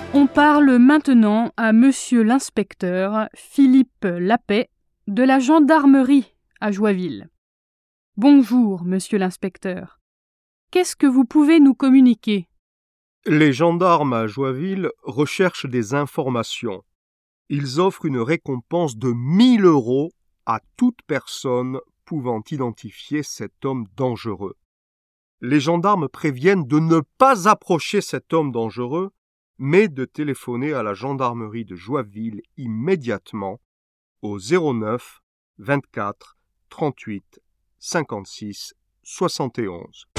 On parle maintenant à monsieur l'inspecteur Philippe Lapet de la gendarmerie à Joinville. Bonjour, monsieur l'inspecteur. Qu'est-ce que vous pouvez nous communiquer ? Les gendarmes à Joinville recherchent des informations. Ils offrent une récompense de 1 000 € à toute personne pouvant identifier cet homme dangereux. Les gendarmes préviennent de ne pas approcher cet homme dangereux, mais de téléphoner à la gendarmerie de Joinville immédiatement au 09 24 38 56 71.